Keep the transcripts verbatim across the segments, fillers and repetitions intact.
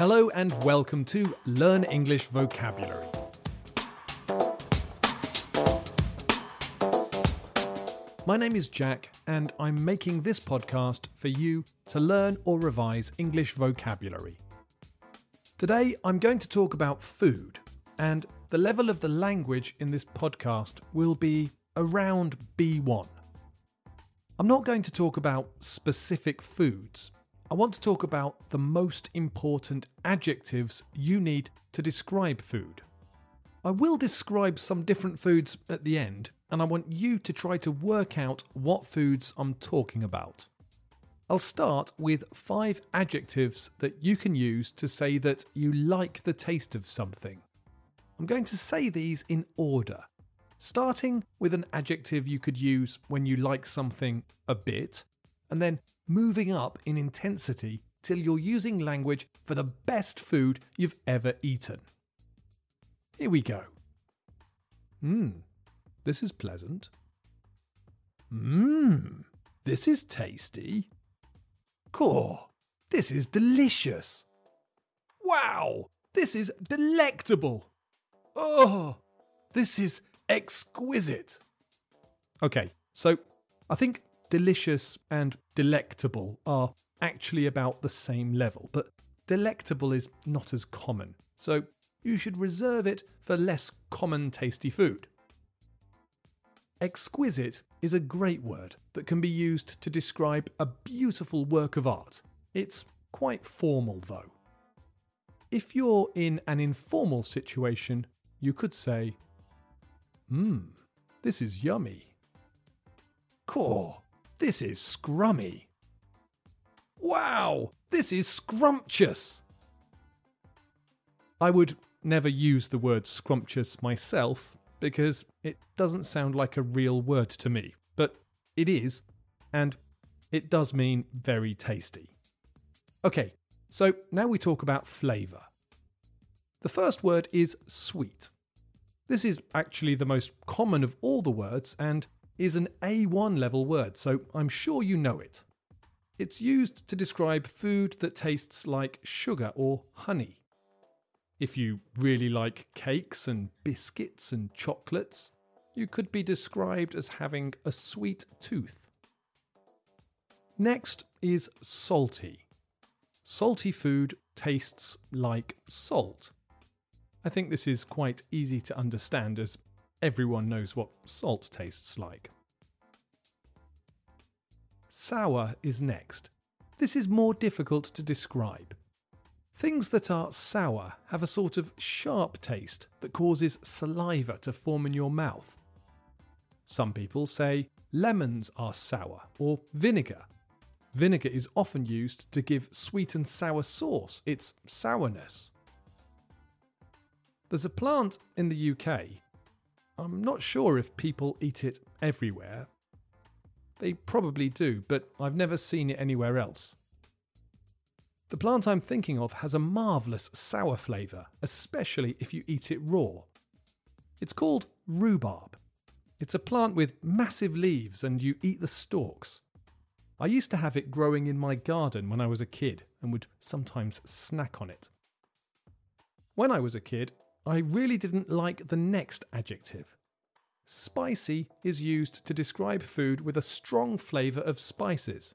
Hello and welcome to Learn English Vocabulary. My name is Jack and I'm making this podcast for you to learn or revise English vocabulary. Today I'm going to talk about food, and the level of the language in this podcast will be around B one. I'm not going to talk about specific foods. I want to talk about the most important adjectives you need to describe food. I will describe some different foods at the end, and I want you to try to work out what foods I'm talking about. I'll start with five adjectives that you can use to say that you like the taste of something. I'm going to say these in order, starting with an adjective you could use when you like something a bit, and then moving up in intensity till you're using language for the best food you've ever eaten. Here we go. Mmm, this is pleasant. Mmm, this is tasty. Cool, this is delicious. Wow, this is delectable. Oh, this is exquisite. Okay, so I think delicious and delectable are actually about the same level, but delectable is not as common, so you should reserve it for less common tasty food. Exquisite is a great word that can be used to describe a beautiful work of art. It's quite formal though. If you're in an informal situation, you could say, Mmm, this is yummy. Cool. This is scrummy. Wow, this is scrumptious. I would never use the word scrumptious myself because it doesn't sound like a real word to me, but it is, and it does mean very tasty. Okay, so now we talk about flavour. The first word is sweet. This is actually the most common of all the words and is an A one level word, so I'm sure you know it. It's used to describe food that tastes like sugar or honey. If you really like cakes and biscuits and chocolates, you could be described as having a sweet tooth. Next is salty. Salty food tastes like salt. I think this is quite easy to understand as everyone knows what salt tastes like. Sour is next. This is more difficult to describe. Things that are sour have a sort of sharp taste that causes saliva to form in your mouth. Some people say lemons are sour or vinegar. Vinegar is often used to give sweet and sour sauce its sourness. There's a plant in the U K. I'm not sure if people eat it everywhere. They probably do, but I've never seen it anywhere else. The plant I'm thinking of has a marvellous sour flavour, especially if you eat it raw. It's called rhubarb. It's a plant with massive leaves and you eat the stalks. I used to have it growing in my garden when I was a kid and would sometimes snack on it. When I was a kid, I really didn't like the next adjective. Spicy is used to describe food with a strong flavour of spices.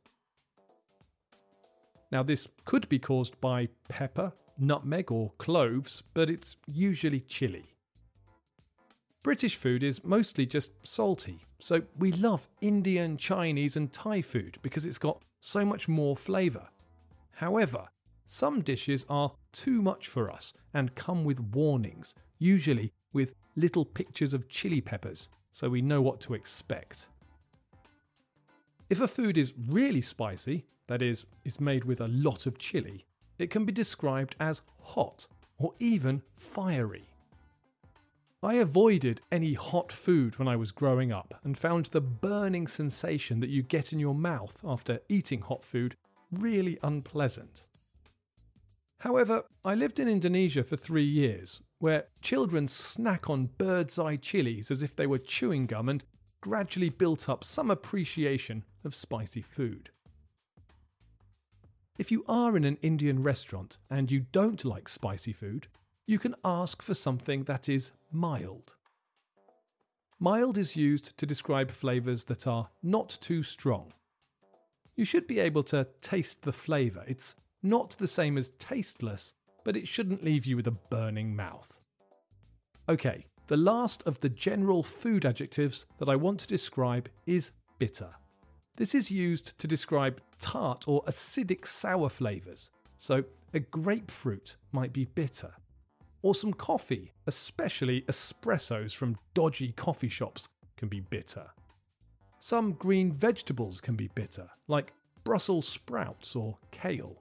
Now this could be caused by pepper, nutmeg or cloves, but it's usually chili. British food is mostly just salty, so we love Indian, Chinese and Thai food because it's got so much more flavour. However, some dishes are too much for us and come with warnings, usually with little pictures of chili peppers, so we know what to expect. If a food is really spicy, that is, is made with a lot of chili, it can be described as hot or even fiery. I avoided any hot food when I was growing up and found the burning sensation that you get in your mouth after eating hot food really unpleasant. However, I lived in Indonesia for three years, where children snack on bird's eye chilies as if they were chewing gum and gradually built up some appreciation of spicy food. if you are in an Indian restaurant and you don't like spicy food, you can ask for something that is mild. Mild is used to describe flavours that are not too strong. You should be able to taste the flavour. It's not the same as tasteless, but it shouldn't leave you with a burning mouth. Okay, the last of the general food adjectives that I want to describe is bitter. This is used to describe tart or acidic sour flavours. So a grapefruit might be bitter. Or some coffee, especially espressos from dodgy coffee shops, can be bitter. Some green vegetables can be bitter, like Brussels sprouts or kale.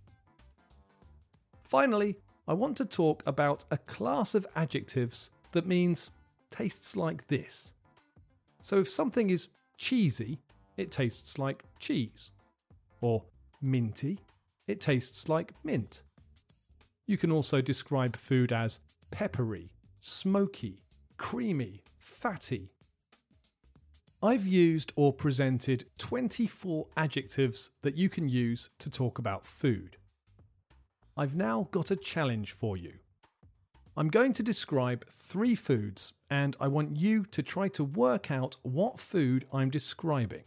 Finally, I want to talk about a class of adjectives that means tastes like this. So if something is cheesy, it tastes like cheese. Or minty, it tastes like mint. You can also describe food as peppery, smoky, creamy, fatty. I've used or presented twenty-four adjectives that you can use to talk about food. I've now got a challenge for you. I'm going to describe three foods, and I want you to try to work out what food I'm describing.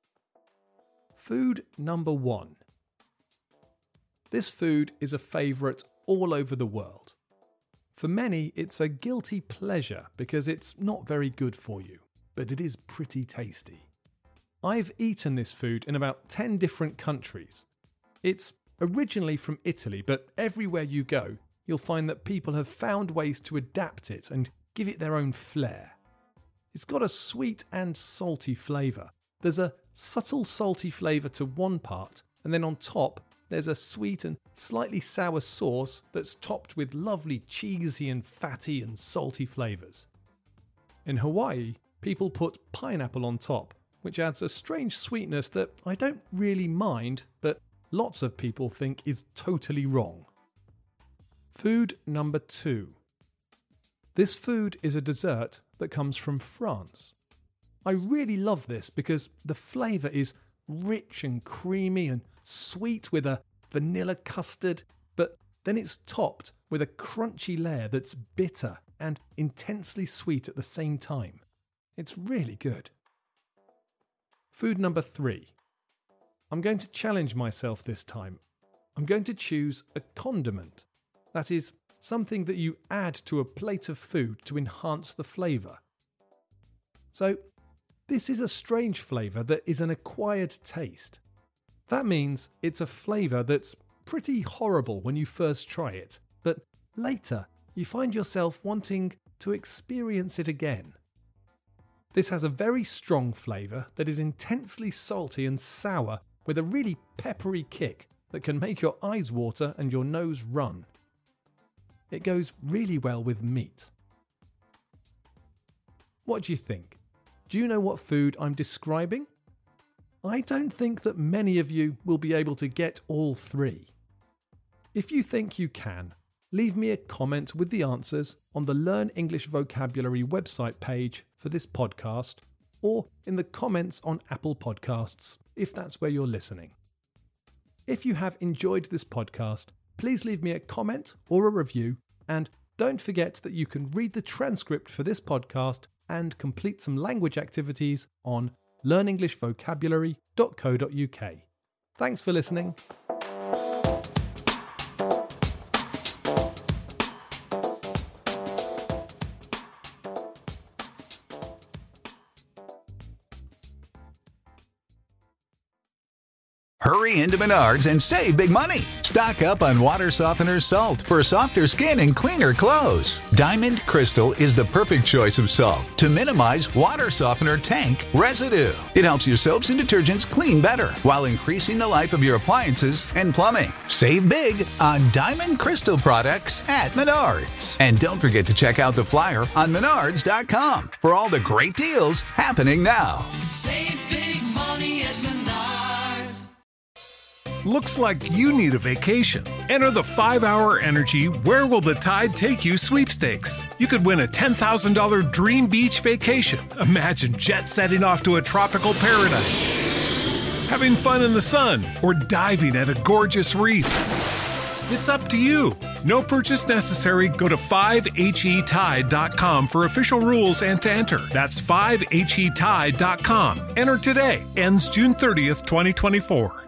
Food number one. This food is a favourite all over the world. For many, it's a guilty pleasure because it's not very good for you, but it is pretty tasty. I've eaten this food in about ten different countries. It's originally from Italy, but everywhere you go, you'll find that people have found ways to adapt it and give it their own flair. It's got a sweet and salty flavour. There's a subtle salty flavour to one part, and then on top, there's a sweet and slightly sour sauce that's topped with lovely cheesy and fatty and salty flavours. In Hawaii, people put pineapple on top, which adds a strange sweetness that I don't really mind, but lots of people think is totally wrong. Food number two. This food is a dessert that comes from France. I really love this because the flavour is rich and creamy and sweet with a vanilla custard, but then it's topped with a crunchy layer that's bitter and intensely sweet at the same time. It's really good. Food number three. I'm going to challenge myself this time. I'm going to choose a condiment. That is, something that you add to a plate of food to enhance the flavour. So, this is a strange flavour that is an acquired taste. That means it's a flavour that's pretty horrible when you first try it, but later you find yourself wanting to experience it again. This has a very strong flavour that is intensely salty and sour with a really peppery kick that can make your eyes water and your nose run. It goes really well with meat. What do you think? Do you know what food I'm describing? I don't think that many of you will be able to get all three. If you think you can, leave me a comment with the answers on the Learn English Vocabulary website page for this podcast, or in the comments on Apple Podcasts, if that's where you're listening. If you have enjoyed this podcast, please leave me a comment or a review, and don't forget that you can read the transcript for this podcast and complete some language activities on learn english vocabulary dot co dot uk. Thanks for listening. Hurry into Menards and save big money. Stock up on water softener salt for softer skin and cleaner clothes. Diamond Crystal is the perfect choice of salt to minimize water softener tank residue. It helps your soaps and detergents clean better while increasing the life of your appliances and plumbing. Save big on Diamond Crystal products at Menards. And don't forget to check out the flyer on menards dot com for all the great deals happening now. Save big money at Menards. Looks like you need a vacation. Enter the five hour Energy Where Will the Tide Take You sweepstakes. You could win a ten thousand dollars dream beach vacation. Imagine jet setting off to a tropical paradise. having fun in the sun, or diving at a gorgeous reef? It's up to you. No purchase necessary. Go to five H E tide dot com for official rules and to enter. That's five H E tide dot com. Enter today. Ends June thirtieth, twenty twenty-four.